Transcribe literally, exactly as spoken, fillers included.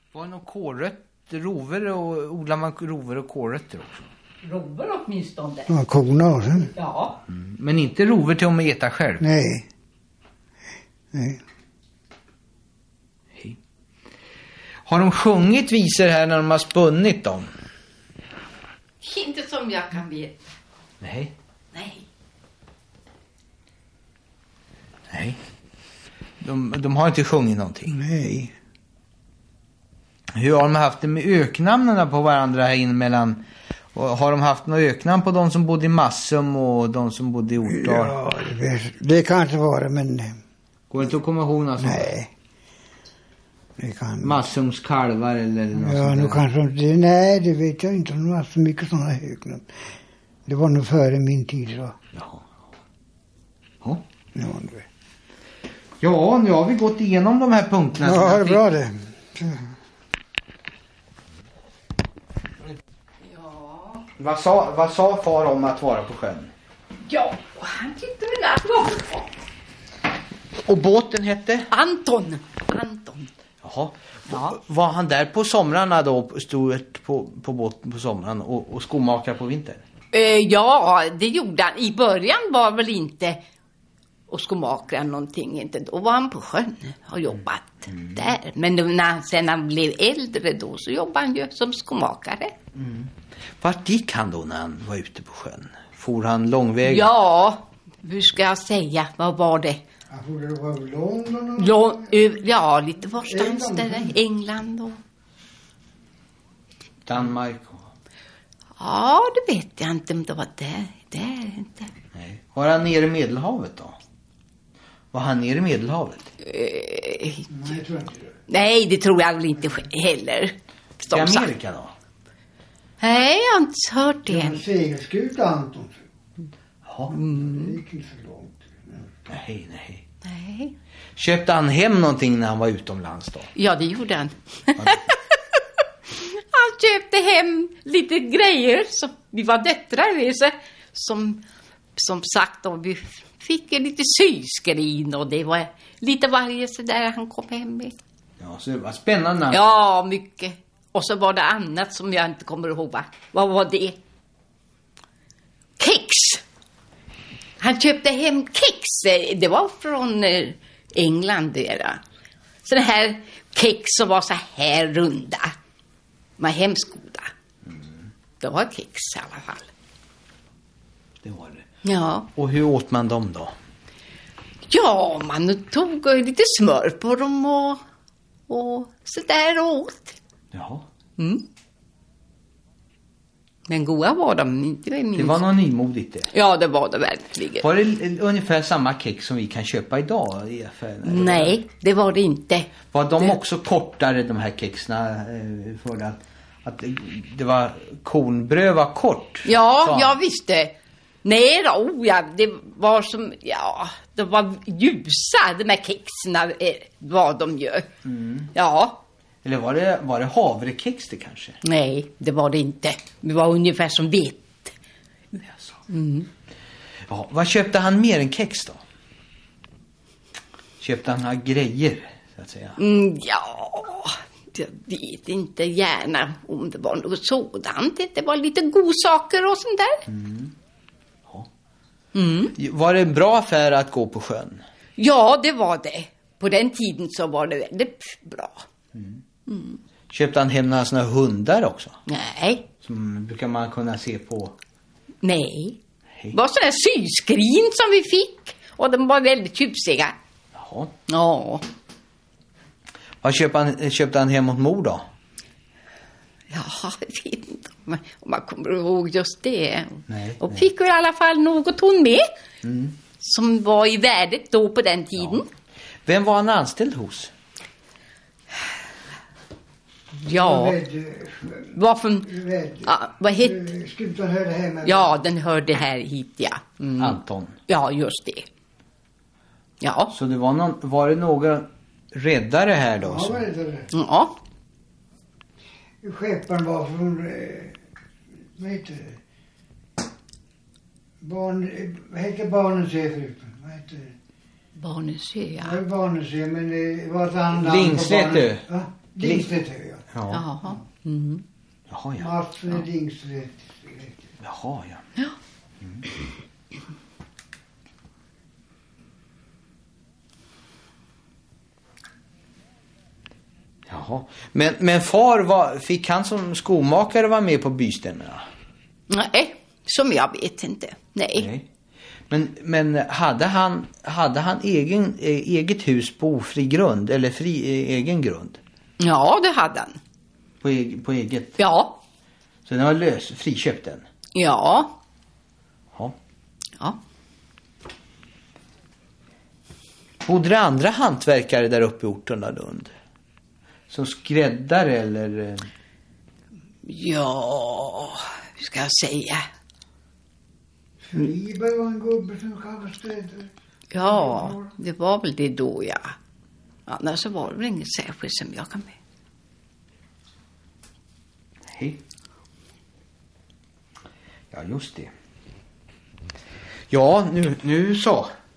Var det någon kårrött, rover och odlar man rover och kårrötter också? Rover åtminstone. Ja, korna och sen. Ja. Mm. Men inte rover till att äta själv? Nej. Nej. Hej. Har de sjungit visor här när de har spunnit dem? Inte som jag kan veta. Nej. Nej. Nej. De, de har inte sjungit någonting. Nej. Hur har de haft det med öknamnen på varandra här inne mellan... Och har de haft några öknamn på de som bodde i Massum och de som bodde i Ortar? Ja, det, det kanske var det, men... Går det inte att komma ihåg något sånt? Nej. Det kan... Massums kalvar eller något Ja, sånt nu där. kanske det, nej, det vet jag inte. De har så mycket sådana högnamn. Det var nog före min tid så. Ja. Ja. Ja, det. Ja, nu har vi gått igenom de här punkterna. Ja, det är bra det. Ja. Vad sa, vad sa far om att vara på sjön? Ja, han tyckte väl att det var bra. Och båten hette? Anton. Anton. Jaha. Ja. Var han där på somrarna då, stod på, på båten på somrarna och, och skomakar på vintern? Eh, ja, det gjorde han. I början var väl inte och skomakare någonting. Inte. Då var han på sjön och jobbat mm. där. Men då, när han, sen han blev äldre då så jobbade han ju som skomakare. Mm. Vart gick han då när han var ute på sjön? For han långväga? Ja, hur ska jag säga? Vad var det? Jag tror det var London. Lång, ja, lite varstans där. England och... Danmark? Och... Ja, det vet jag inte om det var där. Där inte. Nej. Var han nere i Medelhavet då? Var han nere i Medelhavet? Uh, Nej, jag tror inte det. Nej, det tror jag väl inte heller. I Amerika då? Nej, jag har inte hört det. Det var en segelskuta, Anton. Ja. Mm. Det gick inte så långt. Nej, nej. Nej. Köpte han hem någonting när han var utomlands då? Ja, det gjorde han. Han köpte hem lite grejer. Så vi var döttrar så, som, som sagt, och vi fick en lite syskrin. Och det var lite varje så där han kom hem med. Ja, så det var spännande. Ja, mycket. Och så var det annat som jag inte kommer ihåg. Va? Vad var det? Kex. Han köpte hem kex. Det var från England. Där. Sådana här kex som var så här runda. De var hemskt goda. Mm. Det var kex i alla fall. Det var det. Ja. Och hur åt man dem då? Ja, man tog lite smör på dem och, och så där åt. Jaha. Mm. Men goda var de inte. Det var något nymodigt det. Ja, det var det verkligen. Var det ungefär samma kex som vi kan köpa idag i affären? Nej, det var det inte. Var de det... också kortare, de här kexna, för att, att det var kornbröd var kort? Ja, jag visste. Nej då, oh, ja, det var som, ja, det var ljusa, de här kexna, vad de gör. Mm. Ja. Eller var det, var det havrekex det kanske? Nej, det var det inte. Det var ungefär som vet. Jaså. Mm. Ja, vad köpte han mer än kex då? Köpte han några grejer, så att säga? Mm, ja, jag vet inte gärna om det var något sådant. Det var lite godsaker och sånt där. Mm. Ja. Mm. Var det en bra affär att gå på sjön? Ja, det var det. På den tiden så var det väldigt bra. Mm. Mm. Köpte han hem några såna hundar också? Nej. Som brukar man kunna se på? Nej. Hej. Det var sådana syskrin som vi fick. Och de var väldigt tjusiga. Jaha. Ja. Vad köpte han, köpte han hem åt mor då? Ja, jag vet inte om man, om man kommer ihåg just det. Nej, och nej. fick vi i alla fall något hon med. Mm. Som var i värdet då på den tiden. Ja. Vem var han anställd hos? Ja. Varför? Ja, vad hette? Skutan hörde hemma. Ja, den hörde här hit, ja. Mm. Anton. Ja, just det. Ja. Så det var någon, var det några räddare här då? Ja, så? var det. Ja. Skepparen var från, eh, vad heter det? Barn, vad heter Barnensö förut? Vad heter det? Barnensö, ja. Ja, Barnensö, men det var ett annat. Lingslättö. Ja, Lingslättö, ja. Ja. Jaha. Mm. Jaha, ja. Mats Ringsved. Jaha, ja. Ja. Mm. Jaha. Men, men far, var, fick han som skomakare vara med på bystämmorna? Nej, som jag vet inte. Nej. Nej. Men, men hade han, hade han egen, eh, eget hus på ofri grund eller fri, eh, egen grund? Ja, det hade han. På, eg, på eget? Ja. Så den var lös, friköpt den? Ja. Ja. Ja. Bodde det andra hantverkare där uppe i Ortunda Lund? Som skräddare eller? Ja, hur ska jag säga? Friberg var en gubbe som kallades skräddare. Ja, det var väl det då, ja. Annars så var det väl inget särskilt som jag kan med. Nej. Ja, just det. Ja, nu, nu så.